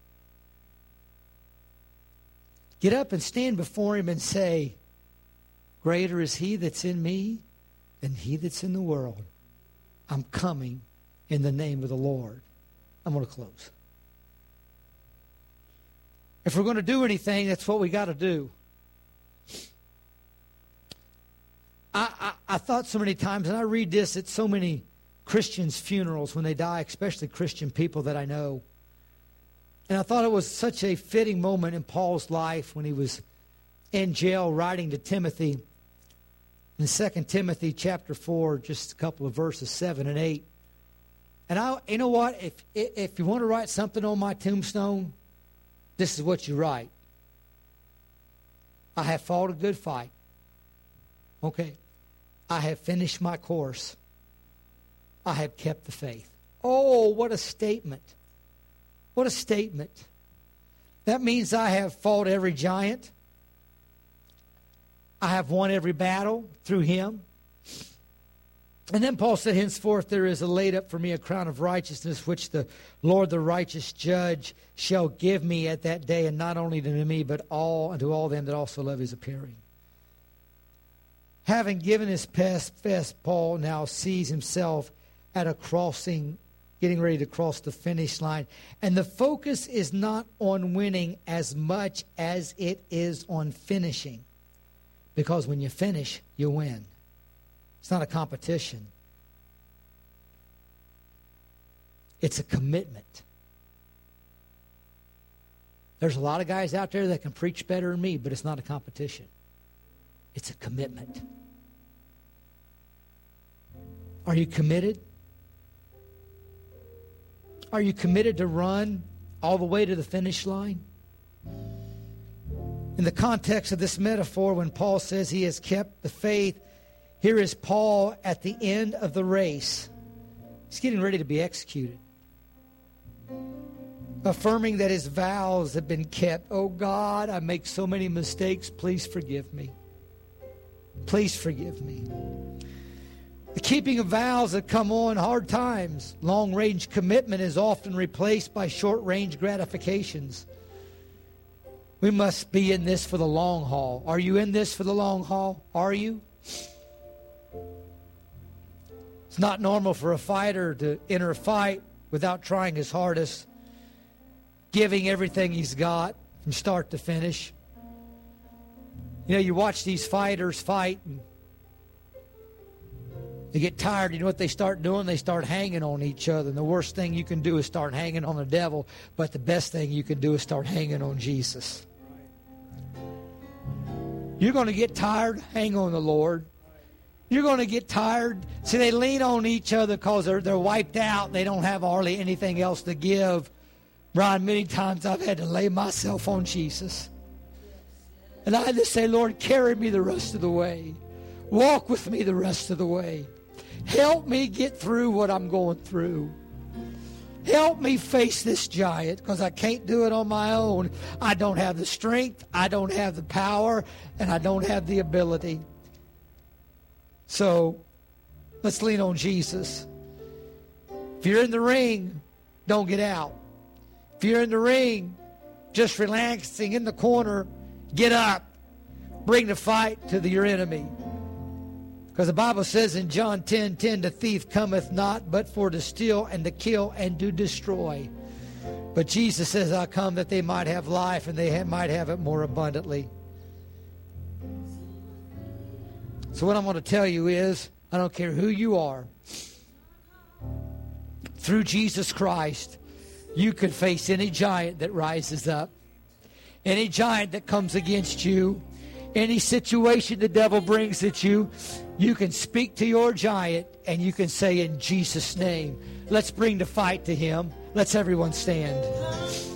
Get up and stand before him and say, "Greater is he that's in me than he that's in the world. I'm coming in the name of the Lord." I'm going to close. If we're going to do anything, that's what we got to do. I thought so many times, and I read this at so many Christians' funerals when they die, especially Christian people that I know. And I thought it was such a fitting moment in Paul's life when he was in jail writing to Timothy. In 2 Timothy chapter 4, just a couple of verses 7 and 8. And you know what? If you want to write something on my tombstone, this is what you write. I have fought a good fight. Okay. I have finished my course. I have kept the faith. Oh, what a statement. What a statement. That means I have fought every giant. I have won every battle through him. And then Paul said, "Henceforth there is laid up for me a crown of righteousness, which the Lord, the righteous judge, shall give me at that day, and not only to me, but unto all them that also love his appearing." Having given his best, Paul now sees himself at a crossing, getting ready to cross the finish line. And the focus is not on winning as much as it is on finishing. Because when you finish, you win. It's not a competition. It's a commitment. There's a lot of guys out there that can preach better than me, but it's not a competition. It's a commitment. Are you committed? Are you committed to run all the way to the finish line? In the context of this metaphor, when Paul says he has kept the faith, here is Paul at the end of the race. He's getting ready to be executed. Affirming that his vows have been kept. Oh God, I make so many mistakes. Please forgive me. Please forgive me. The keeping of vows that come on hard times. Long-range commitment is often replaced by short-range gratifications. We must be in this for the long haul. Are you in this for the long haul? Are you? It's not normal for a fighter to enter a fight without trying his hardest, giving everything he's got from start to finish. You know, you watch these fighters fight, and they get tired. You know what they start doing? They start hanging on each other. And the worst thing you can do is start hanging on the devil. But the best thing you can do is start hanging on Jesus. You're going to get tired? Hang on the Lord. You're going to get tired. See, they lean on each other because they're wiped out. They don't have hardly anything else to give. Brian, many times I've had to lay myself on Jesus. And I had to say, Lord, carry me the rest of the way. Walk with me the rest of the way. Help me get through what I'm going through. Help me face this giant, because I can't do it on my own. I don't have the strength, I don't have the power, and I don't have the ability. So let's lean on Jesus. If you're in the ring, don't get out. If you're in the ring, just relaxing in the corner, get up. Bring the fight to your enemy. Because the Bible says in John 10:10, the thief cometh not but for to steal and to kill and to destroy. But Jesus says, I come that they might have life and they might have it more abundantly. So what I'm going to tell you is, I don't care who you are, through Jesus Christ, you can face any giant that rises up. Any giant that comes against you. Any situation the devil brings at you, you can speak to your giant and you can say, in Jesus' name, let's bring the fight to him. Let's everyone stand.